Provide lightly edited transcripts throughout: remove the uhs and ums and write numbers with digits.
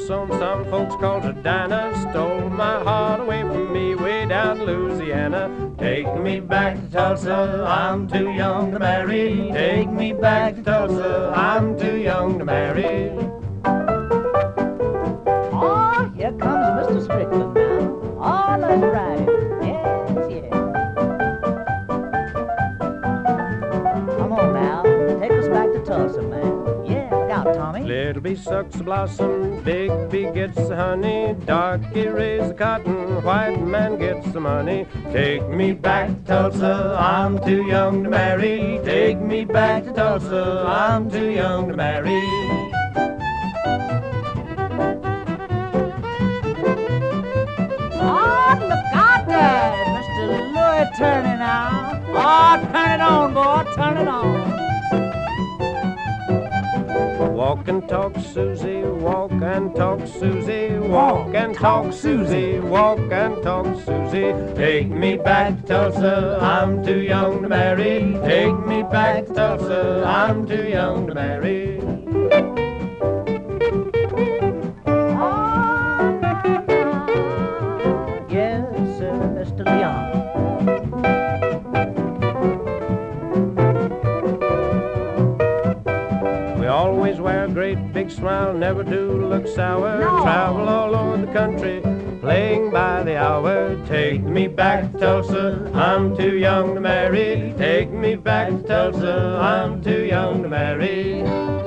lonesome. Some folks called her Dinah. Stole my heart away from me way down in Louisiana. Take me back to Tulsa, I'm too young to marry. Take me back to Tulsa, I'm too young to marry. Oh, here comes Mr. Strickland now. Oh, let's ride him. Yes, yes. Come on now, take us back to Tulsa, man. Yeah, look out, Tommy. Little bee sucks the blossom, big bee gets the honey, darky raise the cotton, white man gets the money. Take me back to Tulsa, I'm too young to marry. Take me back to Tulsa, I'm too young to marry. Oh, look out there, Mr. Louis turning out. Oh, turn it on, boy, turn it on. Walk and talk, Susie, walk and talk, Susie, walk and talk, Susie, walk and talk, Susie. Take me back to Tulsa, I'm too young to marry. Take me back to Tulsa, I'm too young to marry. Yes, Mr. Leon. We always wear a great big smile, never do look sour. No. Travel all over the country, playing by the hour. Take me back to Tulsa, I'm too young to marry. Take me back to Tulsa, I'm too young to marry.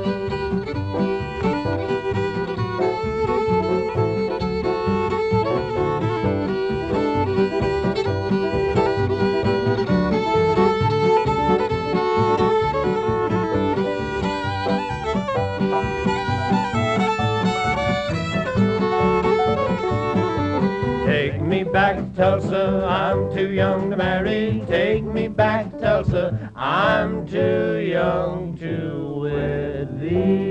Take me back to Tulsa, I'm too young to marry. Take me back to Tulsa, I'm too young to wed thee.